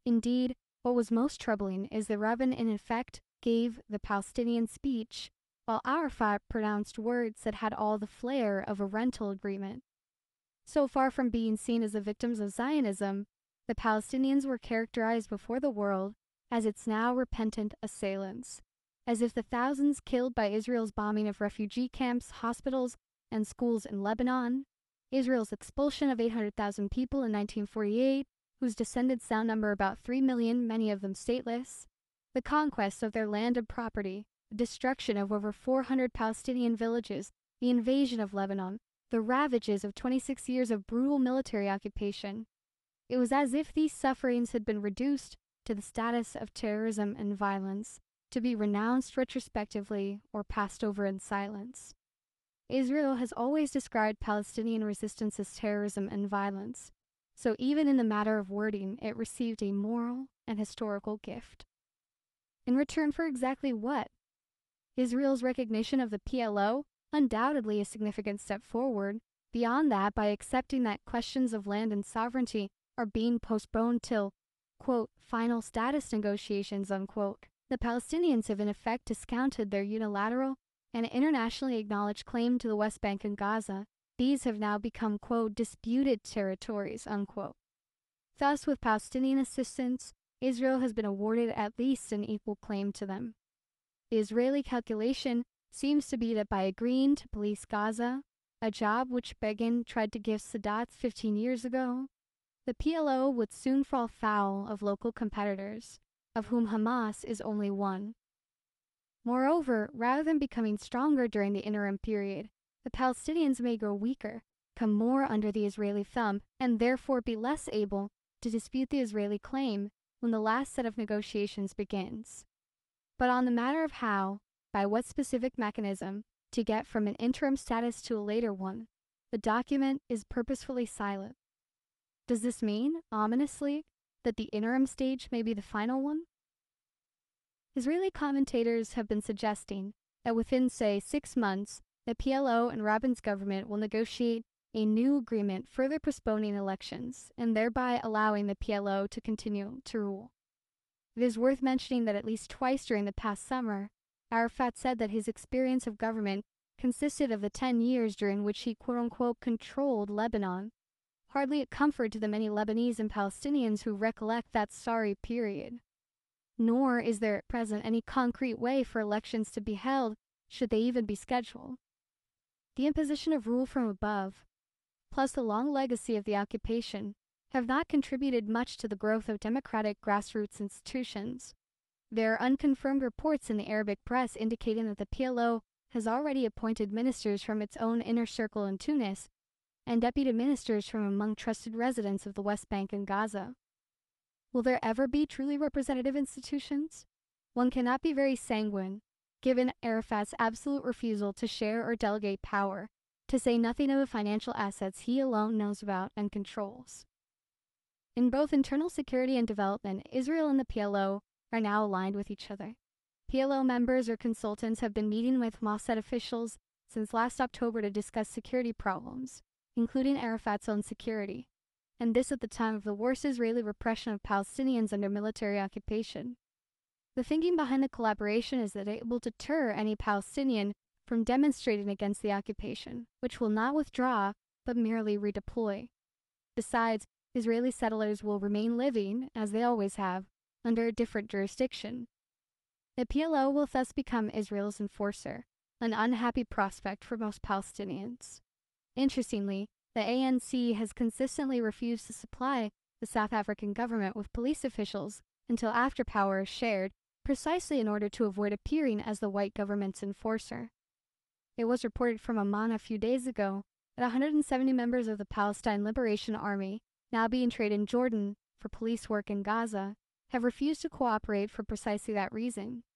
Indeed, what was most troubling is that Rabin in effect gave the Palestinian speech, while Arafat pronounced words that had all the flair of a rental agreement. So far from being seen as the victims of Zionism, the Palestinians were characterized before the world as its now repentant assailants, as if the thousands killed by Israel's bombing of refugee camps, hospitals, and schools in Lebanon, Israel's expulsion of 800,000 people in 1948, whose descendants now number about 3 million, many of them stateless, the conquest of their land and property, the destruction of over 400 Palestinian villages, the invasion of Lebanon, the ravages of 26 years of brutal military occupation. It was as if these sufferings had been reduced to the status of terrorism and violence, to be renounced retrospectively or passed over in silence. Israel has always described Palestinian resistance as terrorism and violence, so even in the matter of wording, it received a moral and historical gift. In return for exactly what? Israel's recognition of the PLO, undoubtedly a significant step forward. Beyond that, by accepting that questions of land and sovereignty are being postponed till, quote, final status negotiations, unquote, the Palestinians have in effect discounted their unilateral and internationally acknowledged claim to the West Bank and Gaza. These have now become, quote, disputed territories, unquote. Thus, with Palestinian assistance, Israel has been awarded at least an equal claim to them. The Israeli calculation seems to be that by agreeing to police Gaza, a job which Begin tried to give Sadat 15 years ago, the PLO would soon fall foul of local competitors, of whom Hamas is only one. Moreover, rather than becoming stronger during the interim period, the Palestinians may grow weaker, come more under the Israeli thumb, and therefore be less able to dispute the Israeli claim when the last set of negotiations begins. But on the matter of how, by what specific mechanism, to get from an interim status to a later one, the document is purposefully silent. Does this mean, ominously, that the interim stage may be the final one? Israeli commentators have been suggesting that within, say, 6 months, the PLO and Rabin's government will negotiate a new agreement further postponing elections and thereby allowing the PLO to continue to rule. It is worth mentioning that at least twice during the past summer, Arafat said that his experience of government consisted of the 10 years during which he quote-unquote controlled Lebanon, hardly a comfort to the many Lebanese and Palestinians who recollect that sorry period. Nor is there at present any concrete way for elections to be held, should they even be scheduled. The imposition of rule from above, plus the long legacy of the occupation, have not contributed much to the growth of democratic grassroots institutions. There are unconfirmed reports in the Arabic press indicating that the PLO has already appointed ministers from its own inner circle in Tunis and deputy ministers from among trusted residents of the West Bank and Gaza. Will there ever be truly representative institutions? One cannot be very sanguine, given Arafat's absolute refusal to share or delegate power, to say nothing of the financial assets he alone knows about and controls. In both internal security and development, Israel and the PLO are now aligned with each other. PLO members or consultants have been meeting with Mossad officials since last October to discuss security problems, including Arafat's own security, and this at the time of the worst Israeli repression of Palestinians under military occupation. The thinking behind the collaboration is that it will deter any Palestinian from demonstrating against the occupation, which will not withdraw but merely redeploy. Besides, Israeli settlers will remain living, as they always have, under a different jurisdiction. The PLO will thus become Israel's enforcer, an unhappy prospect for most Palestinians. Interestingly, the ANC has consistently refused to supply the South African government with police officials until after power is shared, precisely in order to avoid appearing as the white government's enforcer. It was reported from Amman a few days ago that 170 members of the Palestine Liberation Army, now being trained in Jordan for police work in Gaza, have refused to cooperate for precisely that reason.